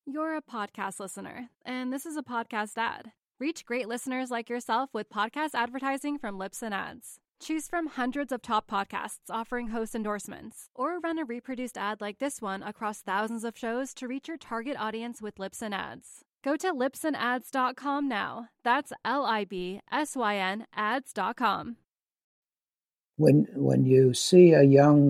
You're a podcast listener, and this is a podcast ad. Reach great listeners like yourself with podcast advertising from Libsyn Ads. Choose from hundreds of top podcasts offering host endorsements, or run a reproduced ad like this one across thousands of shows to reach your target audience with Libsyn Ads. Go to libsynads.com now. That's LIBSYN ads.com. When you see a young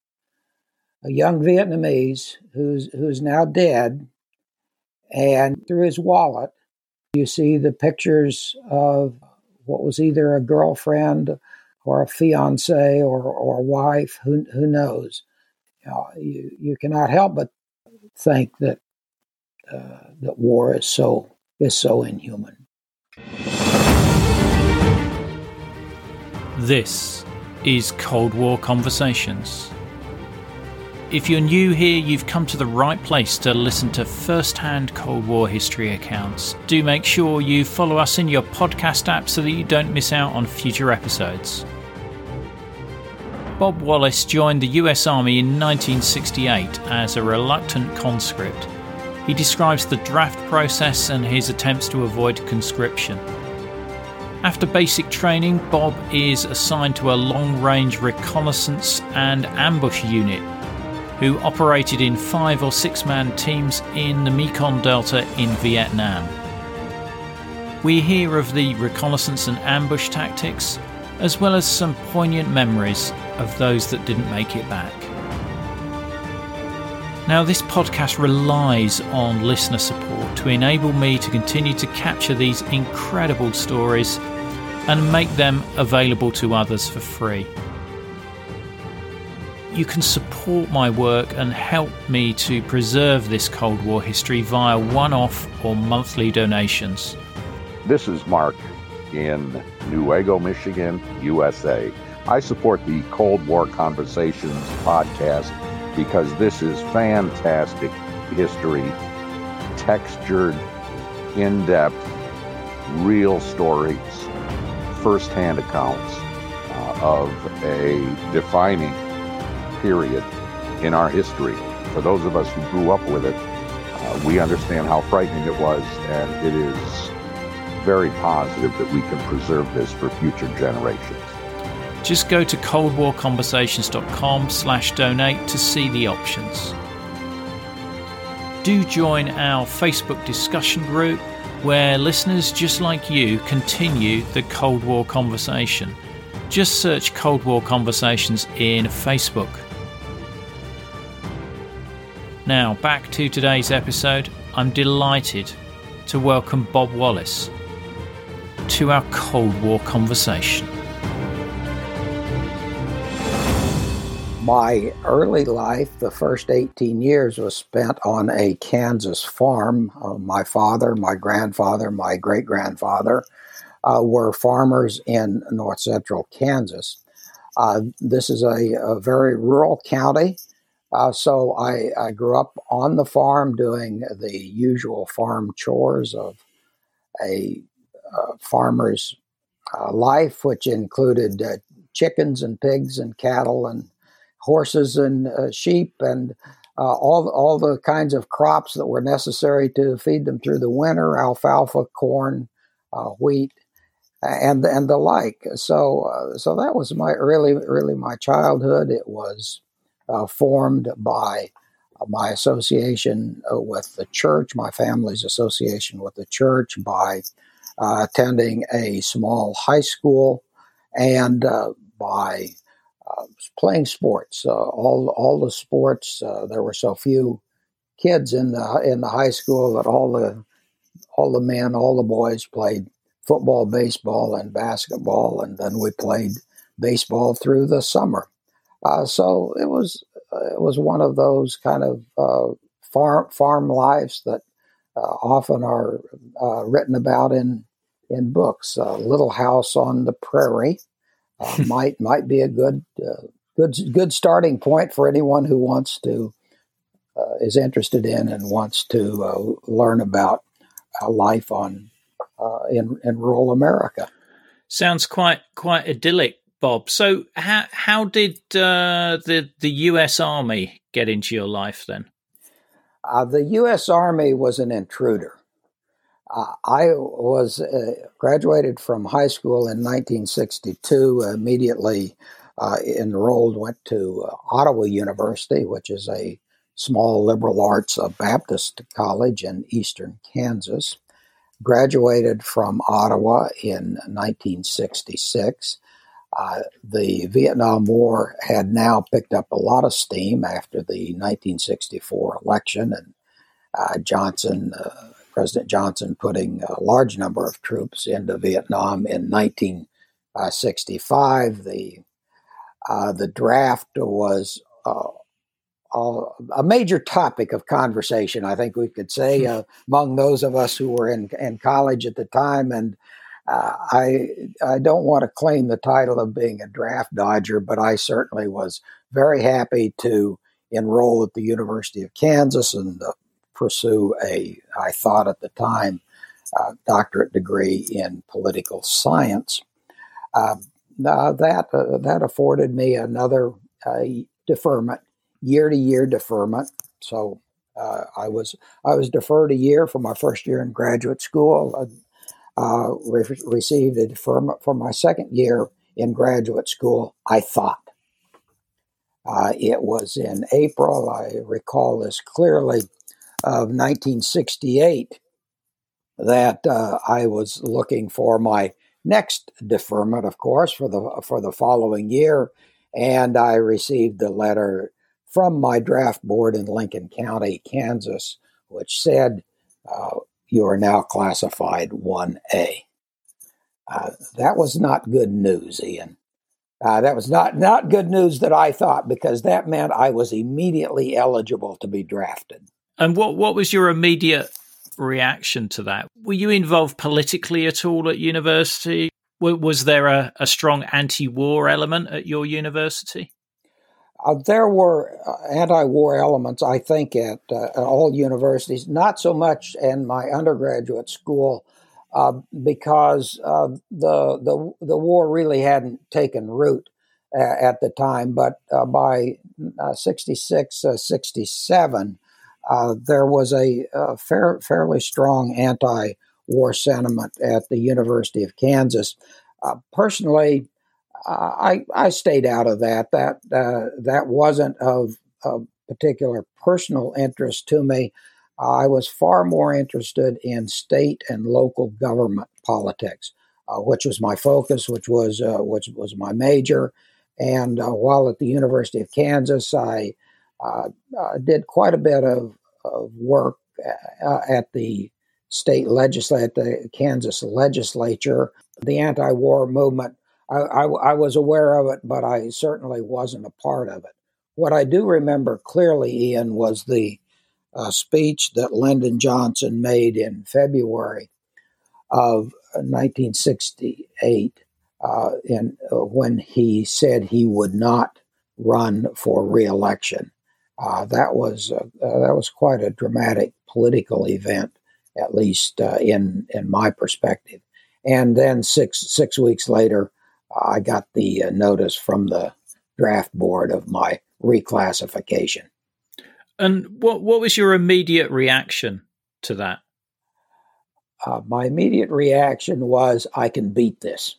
Vietnamese who's now dead, and through his wallet, you see the pictures of what was either a girlfriend or a fiance or a wife, who knows? You cannot help but think that that war is so inhuman. This is Cold War Conversations. If you're new here, you've come to the right place to listen to first-hand Cold War history accounts. Do make sure you follow us in your podcast app so that you don't miss out on future episodes. Bob Wallace joined the US Army in 1968 as a reluctant conscript. He describes the draft process and his attempts to avoid conscription. After basic training, Bob is assigned to a long-range reconnaissance and ambush unit, who operated in 5 or 6 man teams in the Mekong Delta in Vietnam. We hear of the reconnaissance and ambush tactics, as well as some poignant memories of those that didn't make it back. Now, this podcast relies on listener support to enable me to continue to capture these incredible stories and make them available to others for free. You can support my work and help me to preserve this Cold War history via one-off or monthly donations. This is Mark in Newaygo, Michigan, USA. I support the Cold War Conversations podcast because this is fantastic history, textured, in-depth, real stories, first-hand accounts of a defining period in our history. For those of us who grew up with it, we understand how frightening it was, and it is very positive that we can preserve this for future generations. Just go to coldwarconversations.com/donate to see the options. Do join our Facebook discussion group where listeners just like you continue the Cold War conversation. Just search Cold War Conversations in Facebook. Now, back to today's episode. I'm delighted to welcome Bob Wallace to our Cold War conversation. My early life, the first 18 years, was spent on a Kansas farm. My father, my grandfather, my great-grandfather were farmers in north central Kansas. This is a very rural county. So I grew up on the farm doing the usual farm chores of a farmer's life, which included chickens and pigs and cattle and horses and sheep and all the kinds of crops that were necessary to feed them through the winter: alfalfa, corn, wheat, and the like. So that was my my childhood. It was formed by my association with the church, my family's association with the church, by attending a small high school, and by playing sports. All the sports. There were so few kids in the high school that all the men, all the boys played football, baseball, and basketball, and then we played baseball through the summer. So it was one of those kind of farm lives that often are written about in books. Little House on the Prairie might be a good starting point for anyone who wants to is interested in and wants to learn about life in rural America. Sounds quite idyllic, Bob. So how did the U.S. Army get into your life then? The U.S. Army was an intruder. I was graduated from high school in 1962, immediately enrolled, went to Ottawa University, which is a small liberal arts Baptist college in eastern Kansas. Graduated from Ottawa in 1966. The Vietnam War had now picked up a lot of steam after the 1964 election, and President Johnson putting a large number of troops into Vietnam in 1965. The draft was a major topic of conversation, I think we could say, among those of us who were in college at the time. And I don't want to claim the title of being a draft dodger, but I certainly was very happy to enroll at the University of Kansas and pursue I thought at the time, doctorate degree in political science. That afforded me another deferment, year-to-year deferment. So I was deferred a year for my first year in graduate school. Received a deferment for my second year in graduate school, I thought. It was in April, I recall this clearly, of 1968 that I was looking for my next deferment, of course, for the following year, and I received a letter from my draft board in Lincoln County, Kansas, which said, "You are now classified 1A." That was not good news, Ian. That was not good news that I thought, because that meant I was immediately eligible to be drafted. And what was your immediate reaction to that? Were you involved politically at all at university? Was there a strong anti-war element at your university? There were anti-war elements, I think, at all universities, not so much in my undergraduate school, because the war really hadn't taken root at the time. But by 66, 67, there was a fairly strong anti-war sentiment at the University of Kansas. Personally, I stayed out of that. That wasn't of particular personal interest to me. I was far more interested in state and local government politics, which was my focus, which was my major. And while at the University of Kansas, I did quite a bit of work at the state legislature, at the Kansas legislature. The anti-war movement, I was aware of it, but I certainly wasn't a part of it. What I do remember clearly, Ian, was the speech that Lyndon Johnson made in February of 1968, when he said he would not run for re-election. That was quite a dramatic political event, at least in my perspective. And then six weeks later, I got the notice from the draft board of my reclassification. And what was your immediate reaction to that? My immediate reaction was, I can beat this.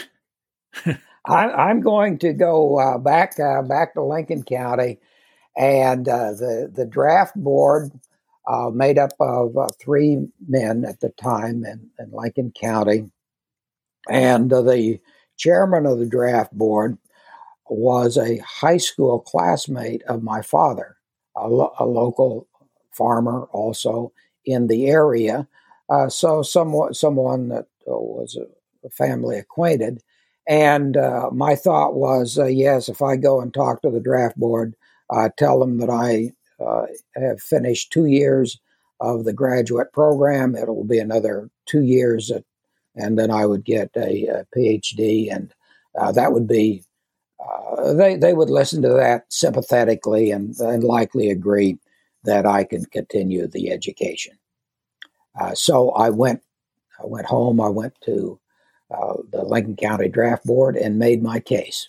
I'm going to go back to Lincoln County, and the draft board, made up of 3 men at the time in Lincoln County, and the chairman of the draft board was a high school classmate of my father, a local farmer also in the area, so someone that was a family acquainted. And my thought was, yes, if I go and talk to the draft board, tell them that I have finished 2 years of the graduate program, it will be another 2 years, and then I would get a PhD, and that would be, they would listen to that sympathetically and likely agree that I can continue the education. So I went home, I went to the Lincoln County Draft Board and made my case.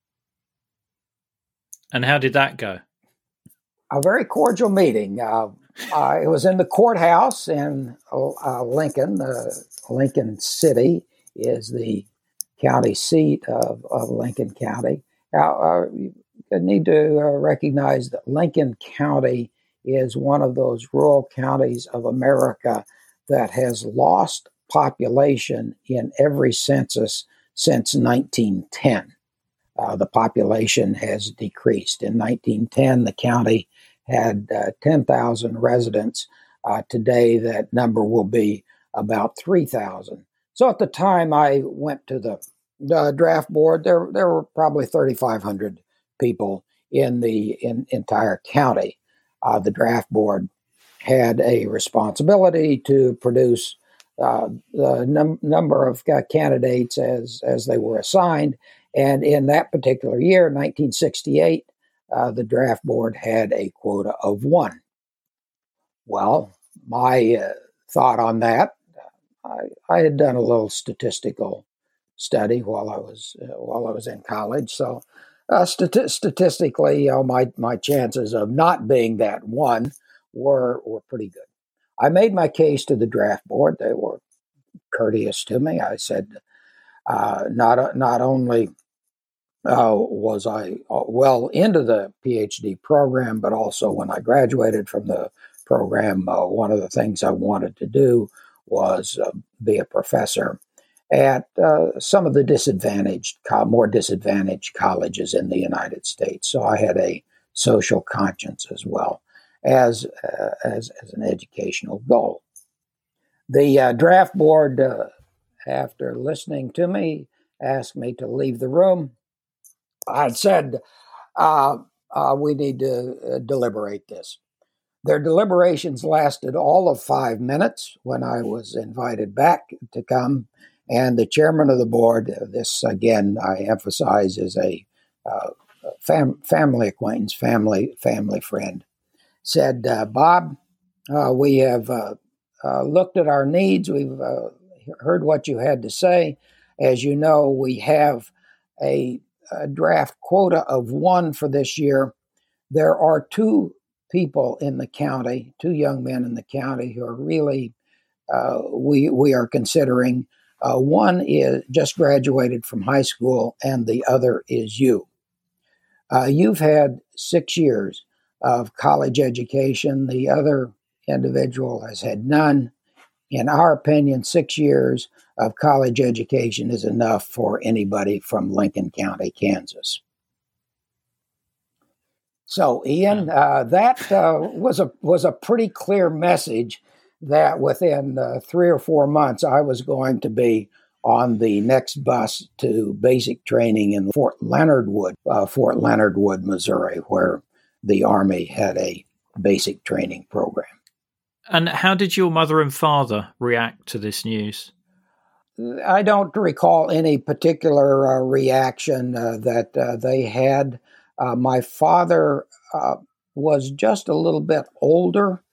And how did that go? A very cordial meeting. It was in the courthouse in Lincoln. Lincoln City is the county seat of Lincoln County. Now, you need to recognize that Lincoln County is one of those rural counties of America that has lost population in every census since 1910. The population has decreased. In 1910, the county had 10,000 residents. Today, that number will be about 3,000. So at the time I went to the draft board, there were probably 3,500 people in the entire county. The draft board had a responsibility to produce the number of candidates as they were assigned. And in that particular year, 1968, the draft board had a quota of 1. Well, my thought on that, I had done a little statistical study while I was in college. So statistically, my chances of not being that 1 were pretty good. I made my case to the draft board. They were courteous to me. I said, not only was I well into the PhD program, but also when I graduated from the program, one of the things I wanted to do was be a professor at some of the more disadvantaged colleges in the United States. So I had a social conscience as well as an educational goal. The draft board, after listening to me, asked me to leave the room. I said, we need to deliberate this. Their deliberations lasted all of 5 minutes when I was invited back to come. And the chairman of the board, this again, I emphasize, is a family acquaintance, family friend, said, Bob, we have looked at our needs. We've heard what you had to say. As you know, we have a draft quota of 1 for this year. There are 2 people in the county, 2 young men in the county who are really, we are considering. One is just graduated from high school, and the other is you. You've had 6 years of college education. The other individual has had none. In our opinion, 6 years of college education is enough for anybody from Lincoln County, Kansas. So, Ian, that was a pretty clear message that within 3 or 4 months I was going to be on the next bus to basic training in Fort Leonard Wood, Missouri, where the Army had a basic training program. And how did your mother and father react to this news? I don't recall any particular reaction that they had. My father was just a little bit older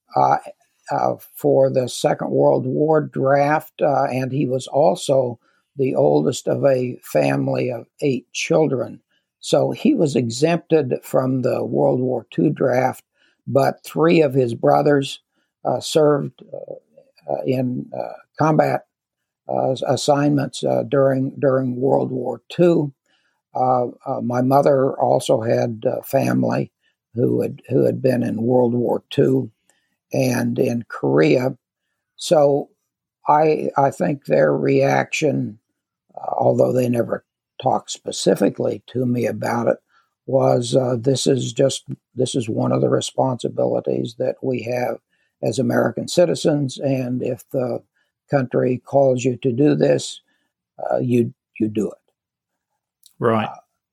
for the Second World War draft, and he was also the oldest of a family of 8 children. So he was exempted from the World War II draft, but 3 of his brothers served in combat assignments during World War II. My mother also had family who had been in World War II and in Korea. So I think their reaction, although they never talked specifically to me about it, was this is one of the responsibilities that we have as American citizens, and if the country calls you to do this, you do it. Right.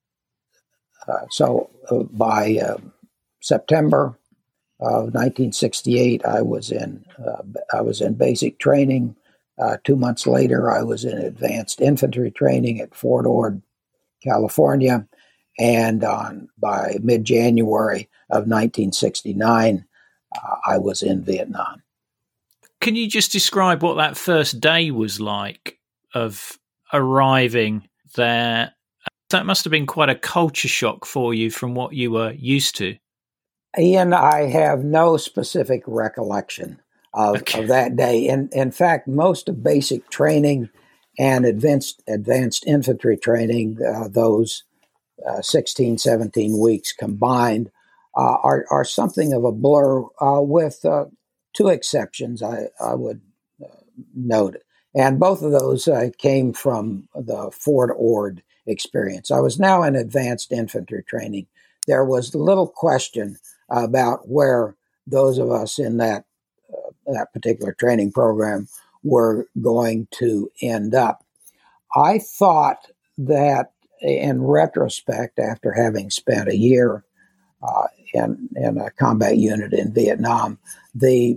So by September of 1968, I was in basic training. 2 months later, I was in advanced infantry training at Fort Ord, California, and by mid-January of 1969, I was in Vietnam. Can you just describe what that first day was like of arriving there? That must have been quite a culture shock for you from what you were used to. Ian, I have no specific recollection of that day. In fact, most of basic training and advanced infantry training, those 16, 17 weeks combined, are something of a blur, with two exceptions I would note. And both of those came from the Fort Ord experience. I was now in advanced infantry training. There was little question about where those of us in that particular training program were going to end up. I thought that, in retrospect, after having spent a year in a combat unit in Vietnam, the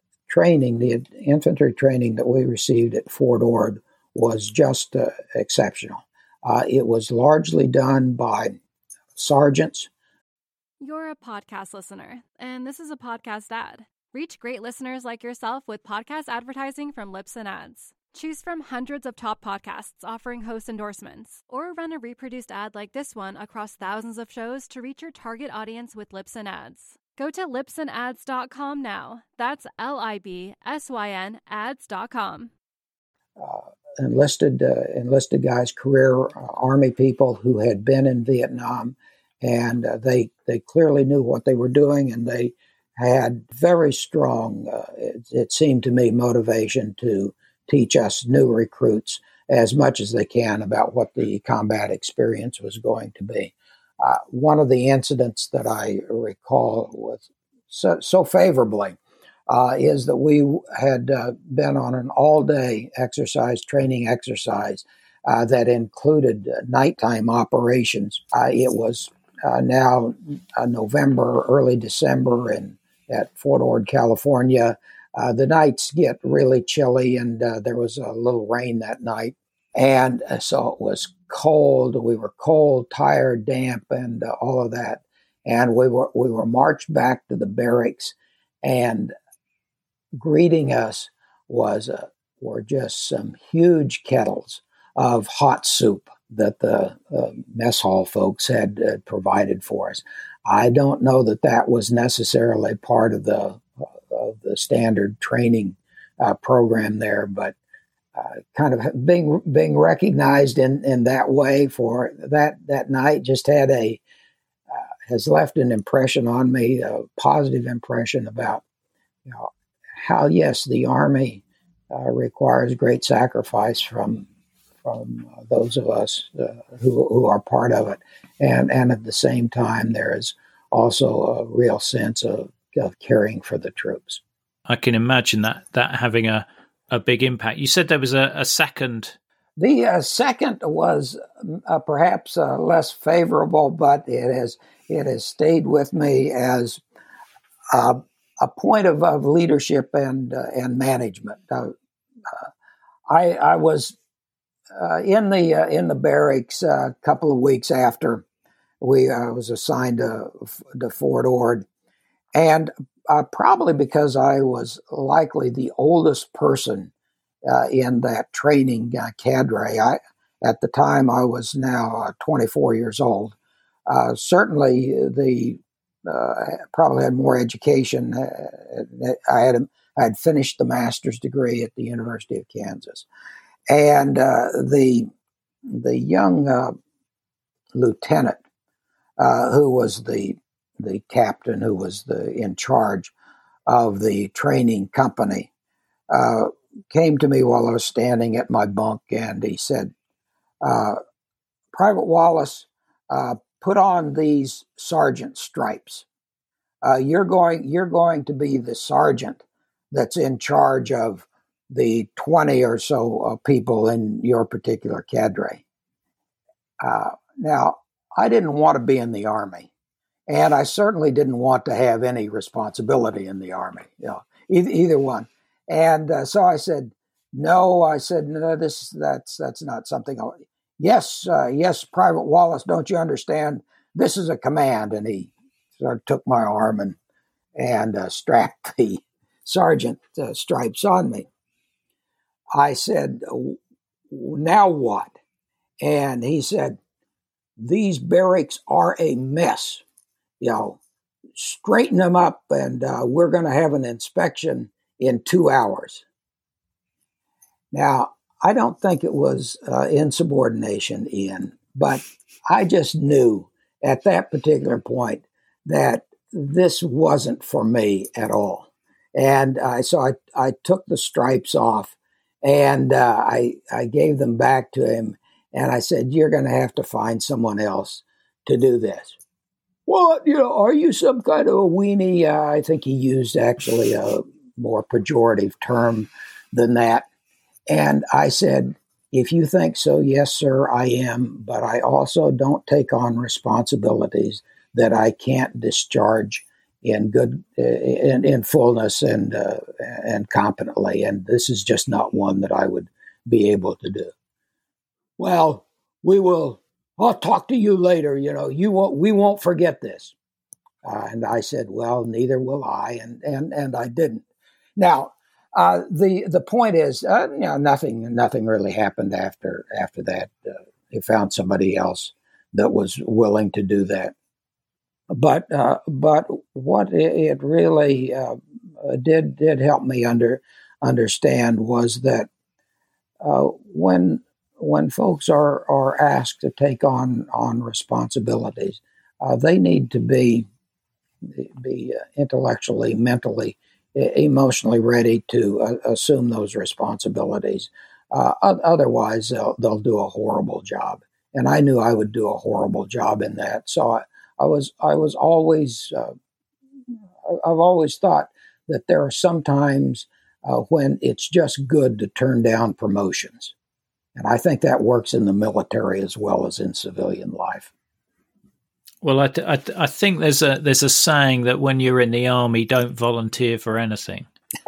infantry training that we received at Fort Ord was just exceptional. It was largely done by sergeants. You're a podcast listener, and this is a podcast ad. Reach great listeners like yourself with podcast advertising from Libsyn Ads. Choose from hundreds of top podcasts offering host endorsements, or run a reproduced ad like this one across thousands of shows to reach your target audience with Libsyn Ads. Go to libsynads.com now. That's LIBSYN ads.com. Enlisted guys, career Army people who had been in Vietnam, and they clearly knew what they were doing, and they had very strong, it seemed to me, motivation to teach us new recruits as much as they can about what the combat experience was going to be. One of the incidents that I recall was so favorably is that we had been on an all-day training exercise that included nighttime operations. It was now November, early December, at Fort Ord, California. The nights get really chilly, and there was a little rain that night. And so it was cold. We were cold, tired, damp, and all of that. And we were marched back to the barracks, and greeting us were just some huge kettles of hot soup that the mess hall folks had provided for us. I don't know that was necessarily part of the standard training program there, but kind of being recognized in that way for that night just has left an impression on me, a positive impression about how, yes, the Army requires great sacrifice from those of us who are part of it, and at the same time there is also a real sense of caring for the troops. I can imagine that having a big impact. You said there was a second. The second was perhaps less favorable, but it has stayed with me as a point of leadership and management. I was in the barracks a couple of weeks after I was assigned to Fort Ord, and probably because I was likely the oldest person in that training cadre. At the time, I was now 24 years old. Certainly, probably had more education. I had finished the master's degree at the University of Kansas, and the young lieutenant who was the captain, who was in charge of the training company, came to me while I was standing at my bunk, and he said, "Private Wallace, put on these sergeant stripes. You're going to be the sergeant that's in charge of the 20 or so people in your particular cadre." Now, I didn't want to be in the Army, and I certainly didn't want to have any responsibility in the Army, either one. And so I said, "No," I said, "No, that's not something." Yes, Private Wallace, don't you understand? This is a command." And he sort of took my arm and strapped the sergeant stripes on me. I said, "Now what?" And he said, "These barracks are a mess. straighten them up, and we're going to have an inspection in 2 hours. Now, I don't think it was insubordination, Ian, but I just knew at that particular point that this wasn't for me at all. And so I took the stripes off, and I gave them back to him, and I said, "You're going to have to find someone else to do this." "What? Are you some kind of a weenie?" I think he used actually a more pejorative term than that. And I said, "If you think so, yes, sir, I am. But I also don't take on responsibilities that I can't discharge in fullness and competently. And this is just not one that I would be able to do." "Well, I'll talk to you later. We won't forget this." And I said, "Well, neither will I." And I didn't. Now, the point is, nothing really happened after that. They found somebody else that was willing to do that. But what it really did help me understand was that when folks are asked to take on responsibilities, they need to be intellectually, mentally, emotionally ready to assume those responsibilities. Otherwise, they'll do a horrible job. And I knew I would do a horrible job in that. So I was always I've always thought that there are some times when it's just good to turn down promotions, and I think that works in the military as well as in civilian life. Well, I think there's a saying that when you're in the army, don't volunteer for anything.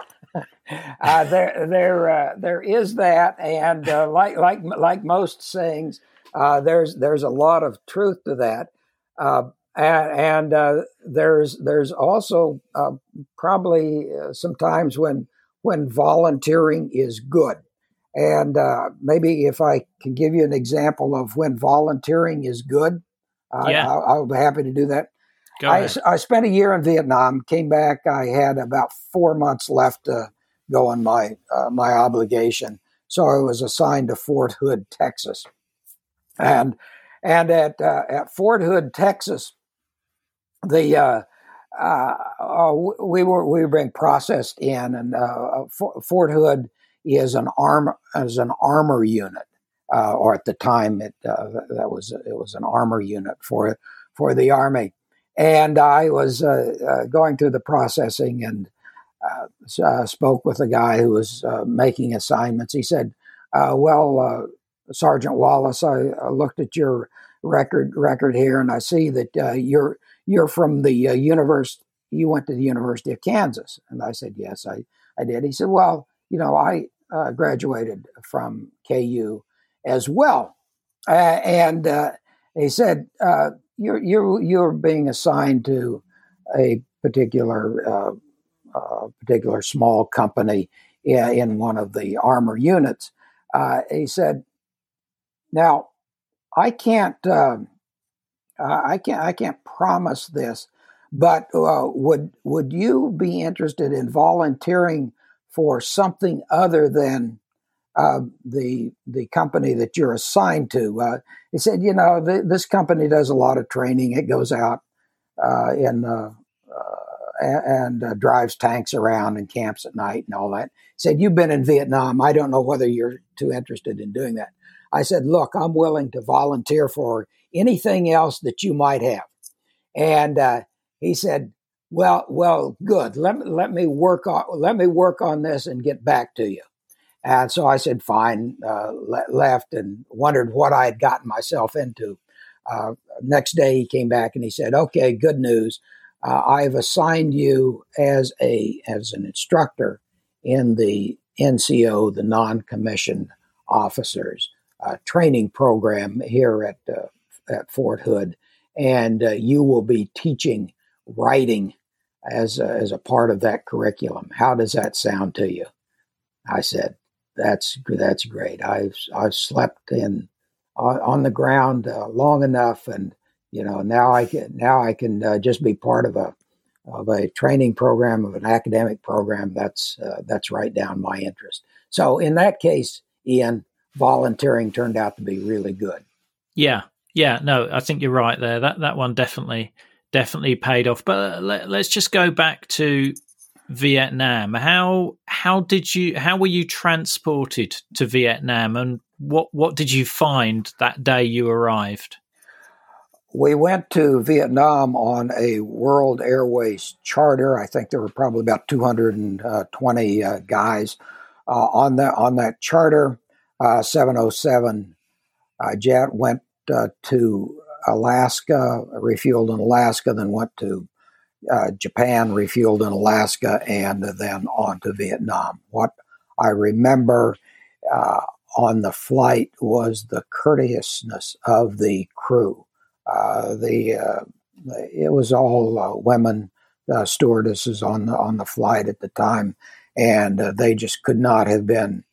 There is that, and like most sayings, there's a lot of truth to that. And there's also probably some times when volunteering is good. And maybe if I can give you an example of when volunteering is good, I'll be happy to do that. I spent a year in Vietnam, came back. I had about 4 months left to go on my obligation. So I was assigned to Fort Hood, Texas. And at Fort Hood, Texas, we were being processed in, and Fort Hood is an armor unit, or at the time it was an armor unit for the Army, and I was going through the processing and spoke with a guy who was making assignments. He said, Sergeant Wallace, I looked at your record here, and I see that you're from the university. You went to the University of Kansas. And I said, "Yes, I did." He said, "Well, I graduated from KU as well." And he said, "You're being assigned to a particular small company in one of the armor units." He said, "Now, I can't promise this, but would you be interested in volunteering for something other than the company that you're assigned to?" He said, "This company does a lot of training. It goes out and drives tanks around and camps at night and all that." He said, "You've been in Vietnam. I don't know whether you're too interested in doing that." I said, "Look, I'm willing to volunteer for anything else that you might have." And he said, "Well, good. Let me work on this and get back to you." And so I said, "Fine." Left and wondered what I had gotten myself into. Next day, he came back and he said, "Okay, good news. I've assigned you as an instructor in the NCO, the non-commissioned officers training program here at Fort Hood, and you will be teaching writing as a part of that curriculum. How does that sound to you?" I said, "That's great. I've slept on the ground long enough, and now I can just be part of of a training program, of an academic program, that's right down my interest. So in that case, Ian, volunteering turned out to be really good. Yeah. No, I think you're right there. That one definitely paid off. But let's just go back to Vietnam. How were you transported to Vietnam, and what did you find that day you arrived? We went to Vietnam on a World Airways charter. I think there were probably about 220 guys on that charter. 707 jet went to Alaska, refueled in Alaska, then went to Japan, refueled in Alaska, and then on to Vietnam. What I remember on the flight was the courteousness of the crew. It was all women stewardesses on the flight at the time, and they just could not have been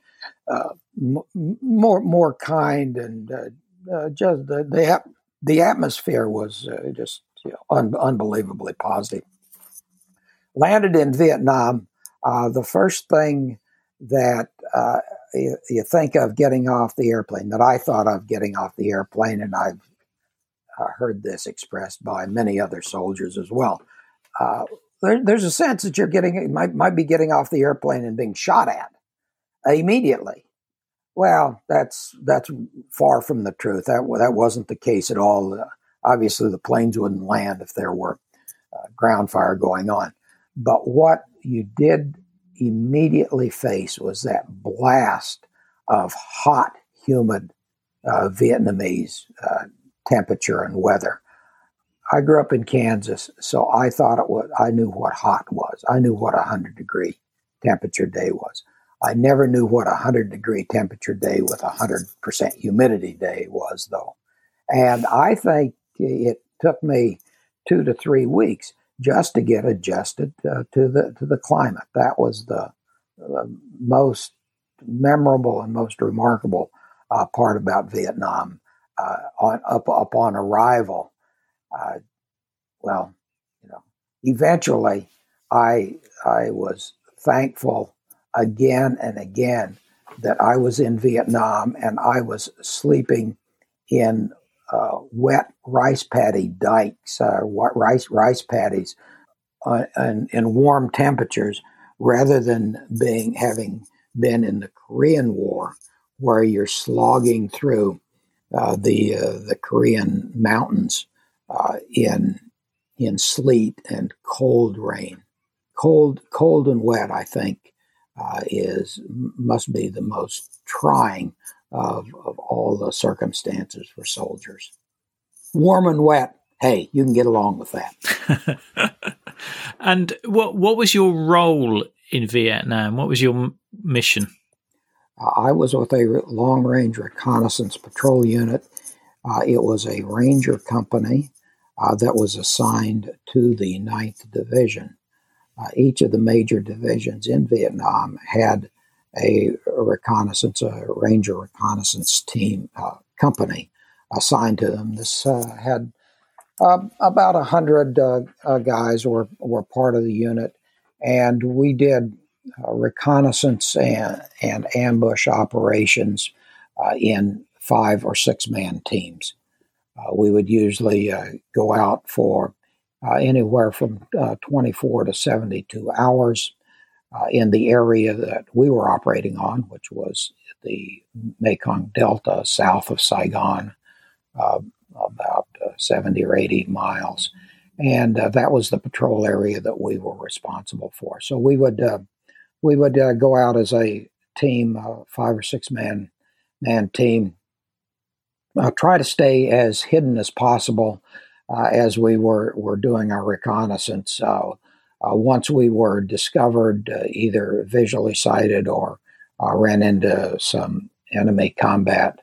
more kind, and just the atmosphere was just unbelievably positive. Landed in Vietnam. The first thing that you think of getting off the airplane, that I thought of getting off the airplane, and I've heard this expressed by many other soldiers as well. There's a sense that you're might be getting off the airplane and being shot at immediately. Well, that's far from the truth. That wasn't the case at all. Obviously, the planes wouldn't land if there were ground fire going on. But what you did immediately face was that blast of hot, humid Vietnamese temperature and weather. I grew up in Kansas, so I knew what hot was. I knew what 100-degree temperature day was. I never knew what 100-degree temperature day with 100% humidity day was, though. And I think it took me 2 to 3 weeks just to get adjusted to the climate. That was the most memorable and most remarkable part about Vietnam. Upon arrival, eventually I was thankful again and again that I was in Vietnam and I was sleeping in wet rice paddy dikes, rice paddies, in warm temperatures, rather than having been in the Korean War, where you're slogging through the Korean mountains in sleet and cold rain. Cold and wet, I think, must be the most trying of all the circumstances for soldiers. Warm and wet, hey, you can get along with that. And what was your role in Vietnam? What was your mission? I was with a long-range reconnaissance patrol unit. It was a Ranger company that was assigned to the 9th Division. Each of the major divisions in Vietnam had a Ranger reconnaissance team company assigned to them. This had about 100 guys were part of the unit, and we did reconnaissance and ambush operations in 5 or 6 man teams. We would usually go out for anywhere from 24 to 72 hours in the area that we were operating on, which was the Mekong Delta south of Saigon, about 70 or 80 miles. And that was the patrol area that we were responsible for. So we would go out as a team, 5 or 6 man team, try to stay as hidden as possible as we were doing our reconnaissance. Once we were discovered, either visually sighted or ran into some enemy combat,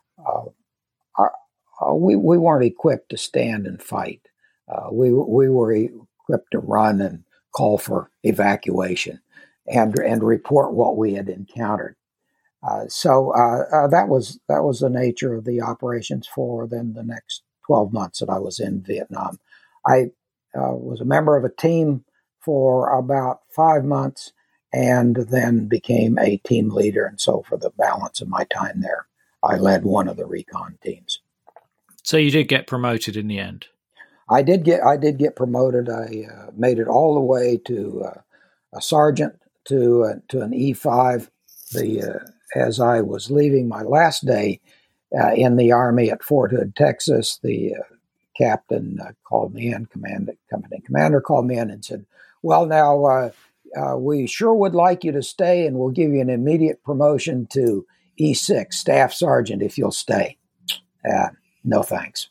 we weren't equipped to stand and fight. We were equipped to run and call for evacuation and report what we had encountered. So that was the nature of the operations for then the next 12 months that I was in Vietnam. I was a member of a team for about 5 months, and then became a team leader. And so for the balance of my time there, I led one of the recon teams. So you did get promoted in the end? I did get promoted. I made it all the way to a sergeant, to an E5. As I was leaving my last day in the Army at Fort Hood, Texas, the captain called me in, company commander called me in and said, "Well, now we sure would like you to stay, and we'll give you an immediate promotion to E6, staff sergeant, if you'll stay." No thanks.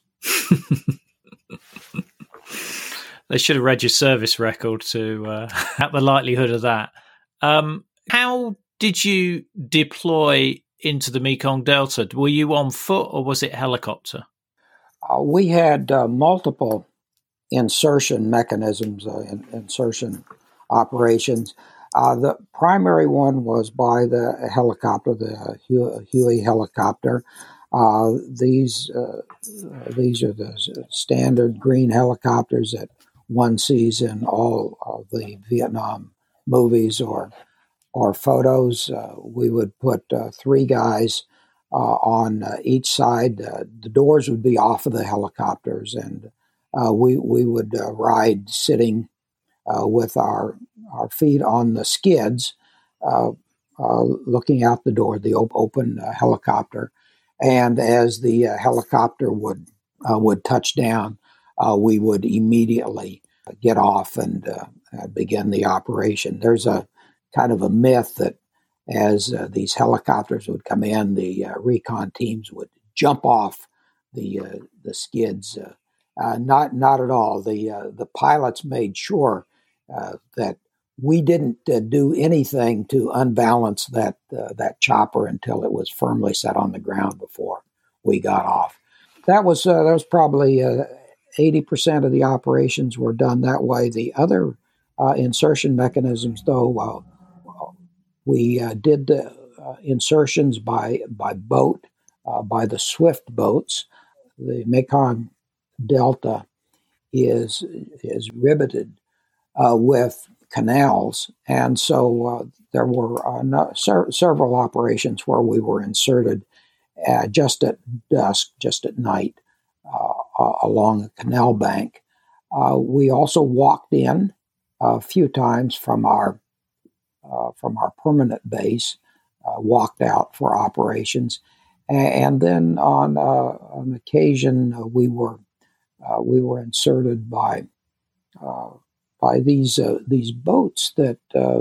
They should have read your service record to have the likelihood of that. How did you deploy into the Mekong Delta? Were you on foot or was it helicopter? We had multiple insertion mechanisms, insertion operations. The primary one was by the helicopter, the Huey helicopter. These are the standard green helicopters that one sees in all of the Vietnam movies or photos. We would put 3 guys on each side. The doors would be off of the helicopters, and we would ride sitting with our feet on the skids, looking out the door, the open helicopter. And as the helicopter would touch down, we would immediately get off and begin the operation. There's a kind of a myth that as these helicopters would come in, the recon teams would jump off the skids. Not at all. The pilots made sure that we didn't do anything to unbalance that chopper until it was firmly set on the ground before we got off. That was probably 80% of the operations were done that way. The other insertion mechanisms, though, we did the insertions by boat, by the Swift boats. The Mekong Delta is riveted with canals, and so there were several operations where we were inserted just at dusk, just at night, along a canal bank. We also walked in a few times from our permanent base, walked out for operations, and then on occasion we were inserted by these boats that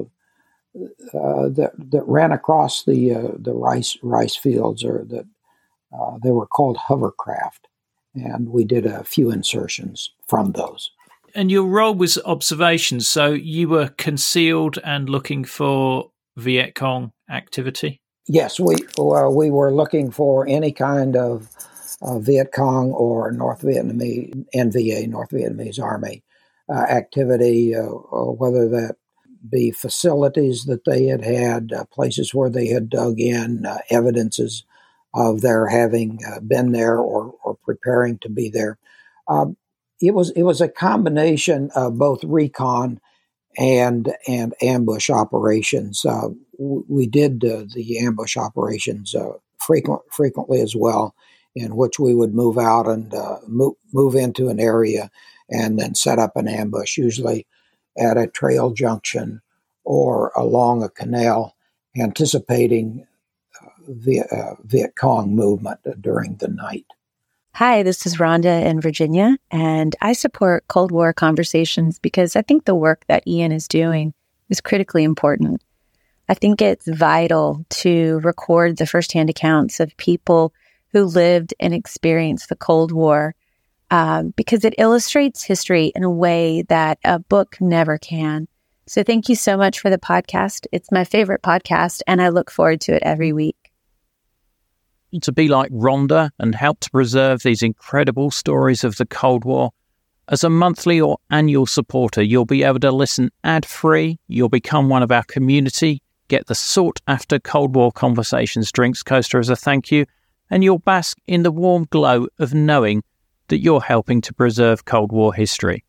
ran across the rice fields, or that they were called hovercraft, and we did a few insertions from those. And your role was observation, so you were concealed and looking for Viet Cong activity? Yes, we were looking for any kind of Viet Cong or North Vietnamese, NVA, North Vietnamese Army activity, whether that be facilities that they had, places where they had dug in, evidences of their having been there or preparing to be there. It was a combination of both recon and ambush operations. We did the ambush operations frequently as well, in which we would move out and move into an area and then set up an ambush, usually at a trail junction or along a canal, anticipating Viet Cong movement during the night. Hi, this is Rhonda in Virginia, and I support Cold War Conversations because I think the work that Ian is doing is critically important. I think it's vital to record the firsthand accounts of people who lived and experienced the Cold War because it illustrates history in a way that a book never can. So thank you so much for the podcast. It's my favorite podcast, and I look forward to it every week. To be like Rhonda and help to preserve these incredible stories of the Cold War, as a monthly or annual supporter, you'll be able to listen ad-free, you'll become one of our community, get the sought-after Cold War Conversations drinks coaster as a thank you, and you'll bask in the warm glow of knowing that you're helping to preserve Cold War history.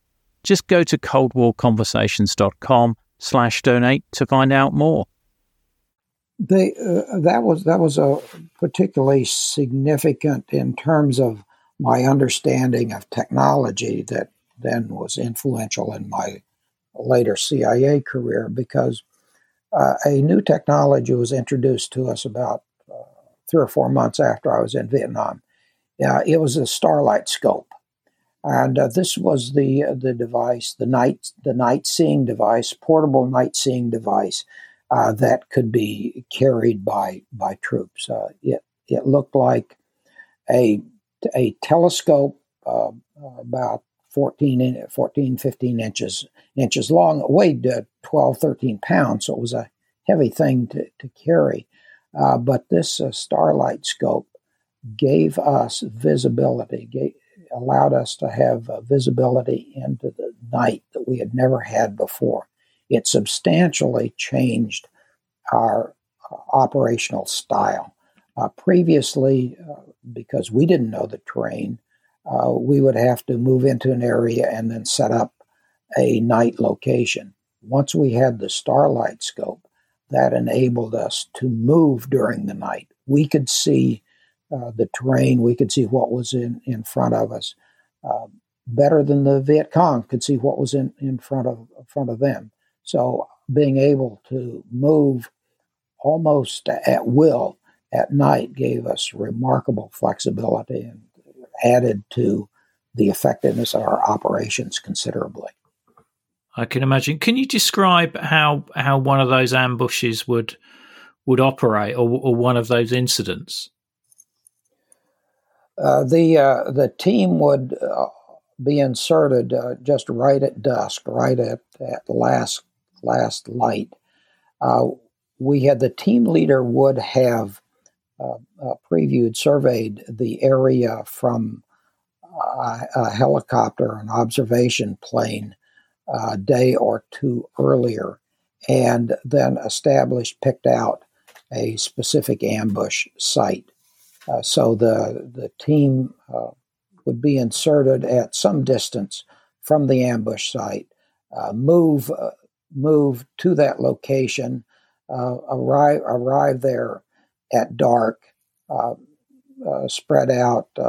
just go to coldwarconversations.com/donate to find out more. That was a particularly significant in terms of my understanding of technology that then was influential in my later CIA career, because a new technology was introduced to us about 3 or 4 months after I was in Vietnam. It was a Starlight scope, and this was the device, the night seeing device, portable night seeing device that could be carried by troops. It looked like a telescope about 15 inches long. It weighed 12, 13 pounds, so it was a heavy thing to carry. But this Starlight scope gave us visibility, allowed us to have visibility into the night that we had never had before. It substantially changed our operational style. Previously, because we didn't know the terrain, we would have to move into an area and then set up a night location. Once we had the Starlight scope, that enabled us to move during the night. We could see the terrain. We could see what was in front of us better than the Viet Cong could see what was in front of them. So being able to move almost at will at night gave us remarkable flexibility and added to the effectiveness of our operations considerably. I can imagine. Can you describe how one of those ambushes would operate, or one of those incidents? The team would be inserted just right at dusk, right at the last light. We had the team leader would have surveyed the area from a helicopter, an observation plane, a day or two earlier, and then picked out a specific ambush site. So the team would be inserted at some distance from the ambush site, move to that location, arrive there at dark, spread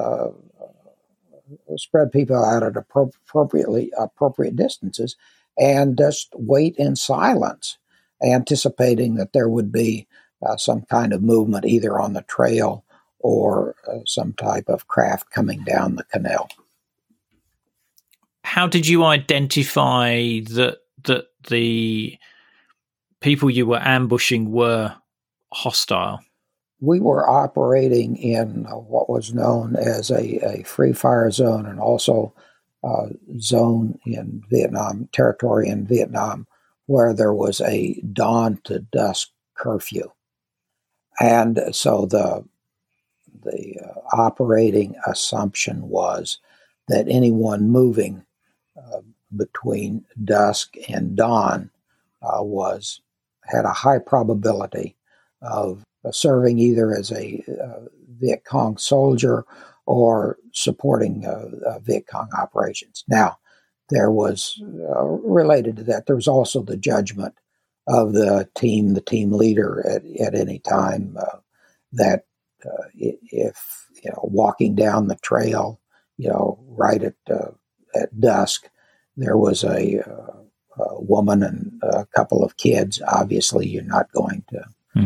people out at appropriate distances, and just wait in silence, anticipating that there would be some kind of movement either on the trail or some type of craft coming down the canal. How did you identify that the people you were ambushing were hostile? We were operating in what was known as a free fire zone, and also zone in Vietnam, territory in Vietnam, where there was a dawn to dusk curfew. And so the operating assumption was that anyone moving between dusk and dawn had a high probability of serving either as a Viet Cong soldier or supporting Viet Cong operations. Now, there was, related to that, there was also the judgment of the team leader at any time that if walking down the trail, right at dusk, there was a woman and a couple of kids. Obviously, you're not going to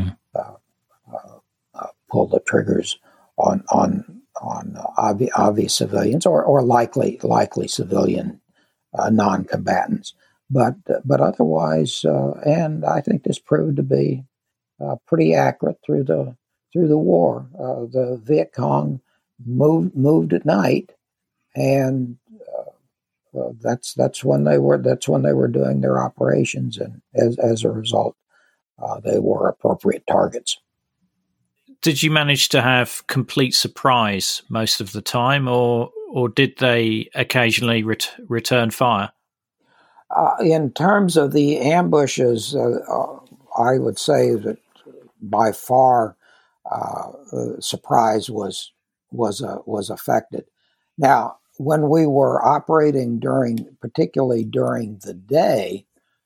pull the triggers on obvious civilians or likely civilian non-combatants. But otherwise, and I think this proved to be pretty accurate through the war. The Viet Cong moved at night, and that's when they were doing their operations, and as a result, they were appropriate targets. Did you manage to have complete surprise most of the time, or did they occasionally return fire? In terms of the ambushes, I would say that by far surprise was affected. Now, when we were operating particularly during the day,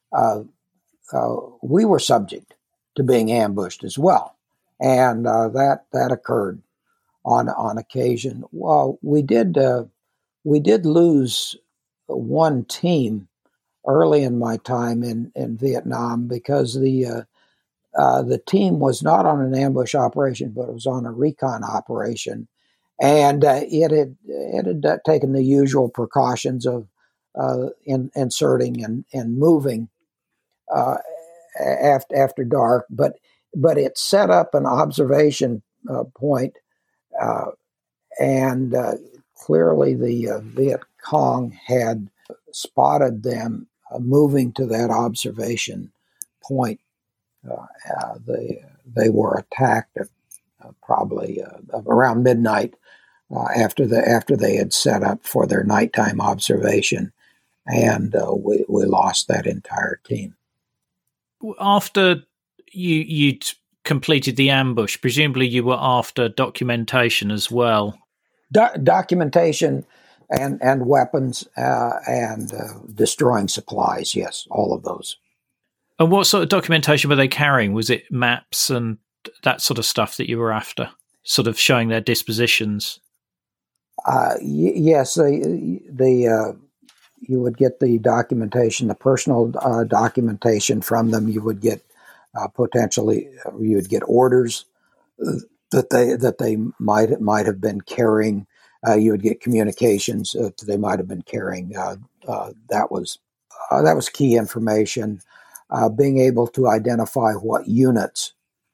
we were subject to being ambushed as well, and that occurred on occasion. Well, we did lose one team early in my time in Vietnam because the team was not on an ambush operation, but it was on a recon operation, and it had taken the usual precautions of inserting and moving after dark, but it set up an observation point, and clearly the Viet Cong had spotted them moving to that observation point. They were attacked at probably around midnight after they had set up for their nighttime observation, and we lost that entire team. After you'd completed the ambush, presumably you were after documentation as well. Documentation and weapons and destroying supplies, yes, all of those. And what sort of documentation were they carrying? Was it maps and that sort of stuff that you were after, sort of showing their dispositions? Yes, you would get the documentation, the personal documentation from them. You would get potentially you would get orders that they might have been carrying. You would get communications that they might have been carrying. That was key information. Being able to identify what units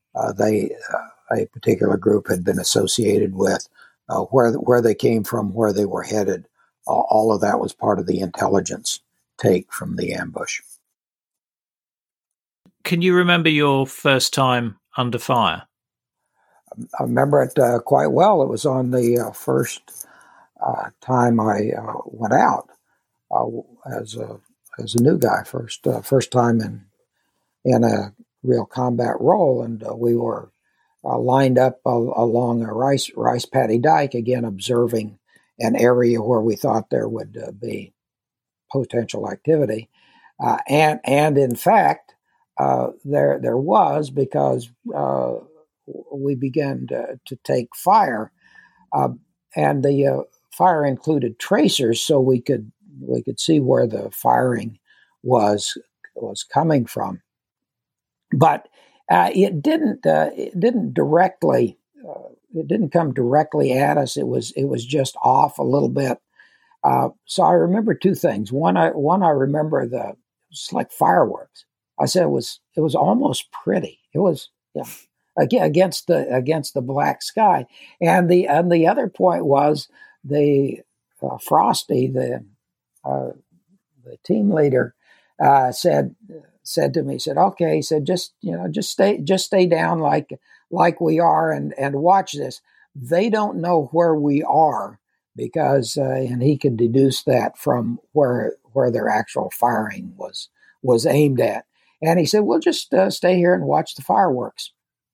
a particular group had been associated with, where they came from, where they were headed. All of that was part of the intelligence take from the ambush. Can you remember your first time under fire? I remember it quite well. It was on the first time I went out as a new guy, first time in a real combat role, and we were lined up along a rice paddy dike, again observing an area where we thought there would be potential activity, and in fact there was, because we began to take fire, and the fire included tracers, so we could see where the firing was coming from, but it didn't directly. It didn't come directly at us. It was just off a little bit. So I remember two things. One, I remember it's like fireworks. I said it was almost pretty. It was, yeah, against the black sky. And the other point was the Frosty, the team leader, said to me, said, "Okay," he said, just stay down like we are and watch this. They don't know where we are, because and he could deduce that from where their actual firing was aimed at. And he said, "We'll just stay here and watch the fireworks."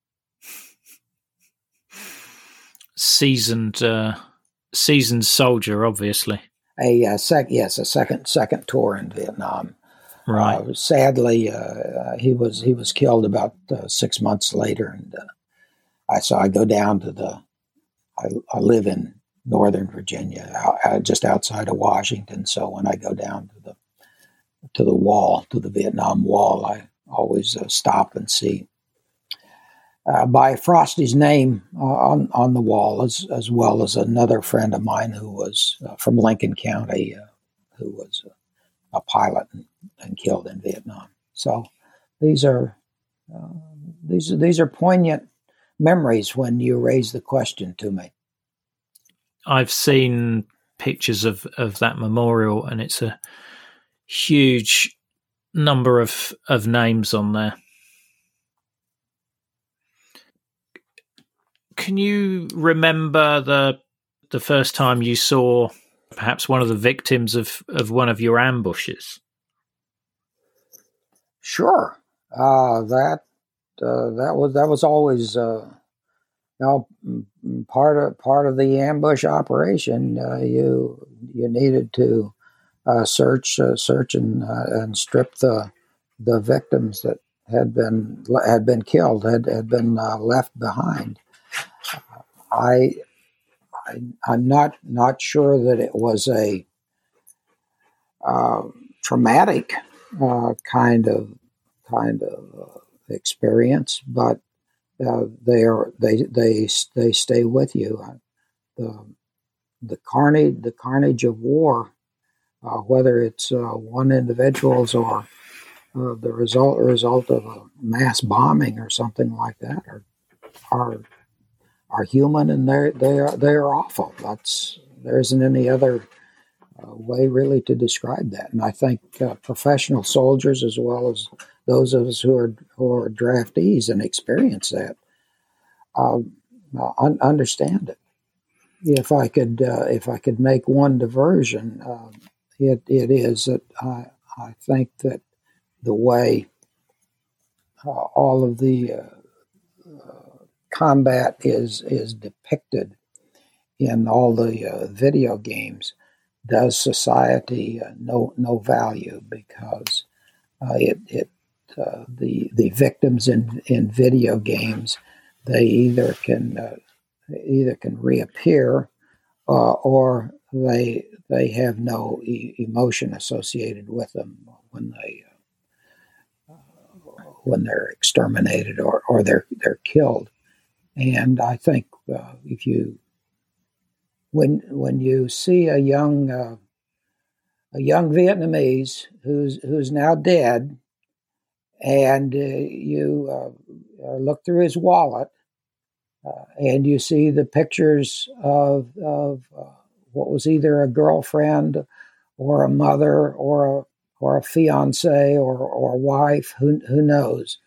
Seasoned soldier, obviously. A second tour in Vietnam. Right. Sadly, he was killed about 6 months later, and I go down to I live in Northern Virginia, just outside of Washington. So when I go down to the Vietnam Wall, I always stop and see by Frosty's name on the wall, as well as another friend of mine who was from Lincoln County, who was a pilot and killed in Vietnam. So these are poignant memories when you raise the question to me. I've seen pictures of that memorial, and it's a huge number of names on there. Can you remember the first time you saw perhaps one of the victims of one of your ambushes? Sure. That was always Now, part of the ambush operation, you needed to search and strip the victims that had been killed, had been left behind. I'm not sure that it was a traumatic kind of experience, but they stay with you. The carnage of war, whether it's one individual's or the result of a mass bombing or something like that, are human, and they are awful. There isn't any other way really to describe that. And I think professional soldiers, as well as those of us who are draftees and experience that, understand it. If I could make one diversion, it is that I think that the way all of the combat is depicted in all the video games does society no value, because the victims in video games, they either can reappear or they have no emotion associated with them when they're exterminated or they're killed. And I think when you see a young Vietnamese who's now dead, and you look through his wallet, and you see the pictures of what was either a girlfriend or a mother or a fiance or a wife, who knows.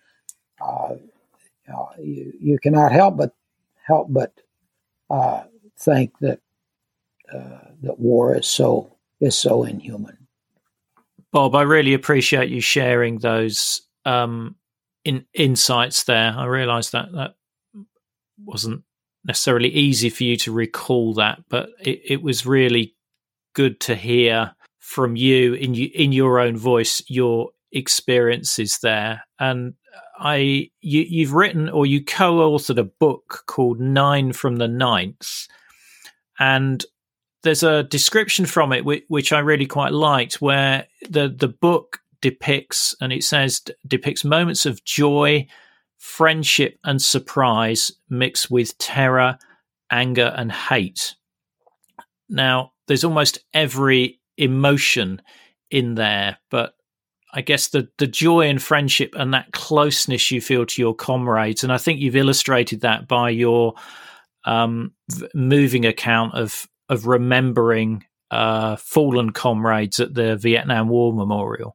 You cannot help but think that war is so inhuman. Bob, I really appreciate you sharing those insights there. I realised that wasn't necessarily easy for you to recall that, but it was really good to hear from you in your own voice your experiences there. And you've written, or you co-authored, a book called 9 from the 9th, and there's a description from it which I really quite liked, where the book depicts moments of joy, friendship, and surprise mixed with terror, anger, and hate. Now, there's almost every emotion in there, but I guess the joy and friendship and that closeness you feel to your comrades, and I think you've illustrated that by your moving account of remembering fallen comrades at the Vietnam War Memorial.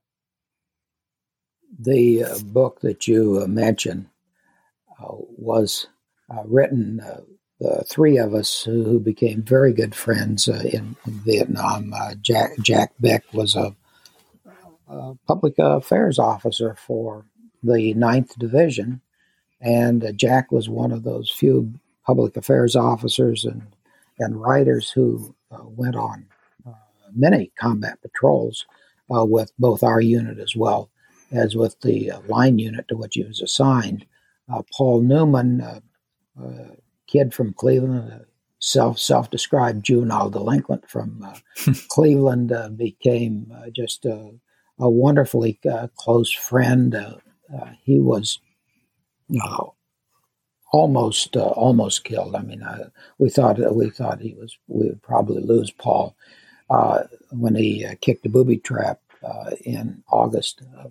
The book that you mentioned was written, the three of us who became very good friends in Vietnam. Jack Beck was a public affairs officer for the 9th Division, and Jack was one of those few public affairs officers and writers who went on many combat patrols with both our unit as well as with the line unit to which he was assigned. Paul Newman, a kid from Cleveland, self-described juvenile delinquent from Cleveland, became just a wonderfully close friend. He was almost killed. I mean, we thought we would probably lose Paul when he kicked a booby trap in August of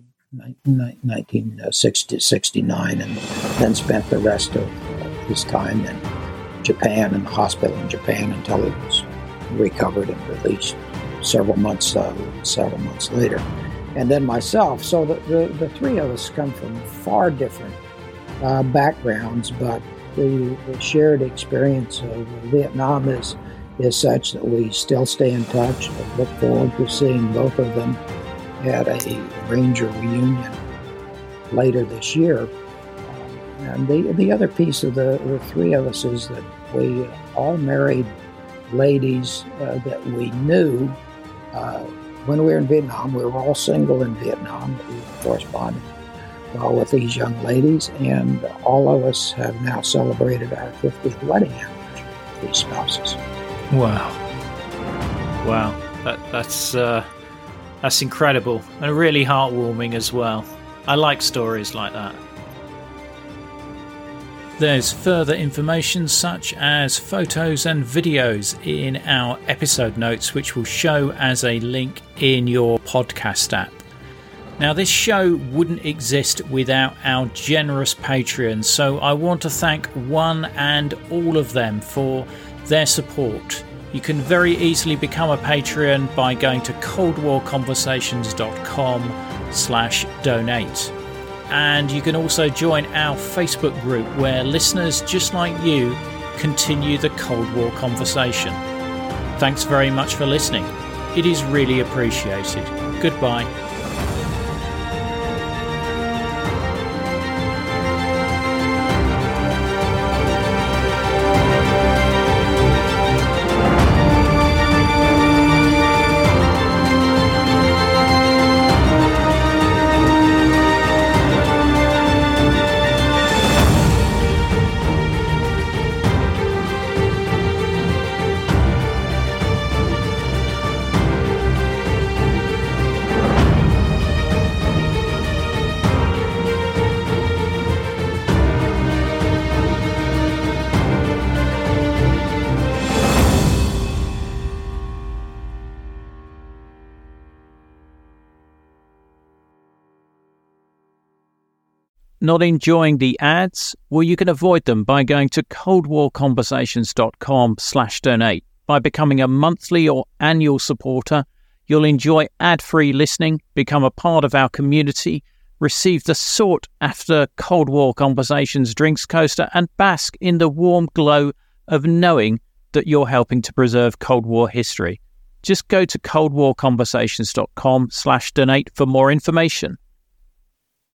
1969, and then spent the rest of his time in Japan, in the hospital in Japan, until he was recovered and released several months later. And then myself. So the three of us come from far different backgrounds, but the shared experience of Vietnam is such that we still stay in touch. I look forward to seeing both of them at a Ranger reunion later this year. And the other piece of the three of us is that we all married ladies that we knew when we were in Vietnam. We were all single in Vietnam. We corresponded with these young ladies, and all of us have now celebrated our 50th wedding anniversary with these spouses. Wow. That's incredible and really heartwarming as well. I like stories like that. There's further information such as photos and videos in our episode notes, which will show as a link in your podcast app. Now, this show wouldn't exist without our generous Patreons, so I want to thank one and all of them for their support. You can very easily become a Patreon by going to coldwarconversations.com/donate. And you can also join our Facebook group where listeners just like you continue the Cold War conversation. Thanks very much for listening. It is really appreciated. Goodbye. Not enjoying the ads? Well, you can avoid them by going to coldwarconversations.com/donate. By becoming a monthly or annual supporter, you'll enjoy ad-free listening, become a part of our community, receive the sought-after Cold War Conversations drinks coaster, and bask in the warm glow of knowing that you're helping to preserve Cold War history. Just go to coldwarconversations.com/donate for more information.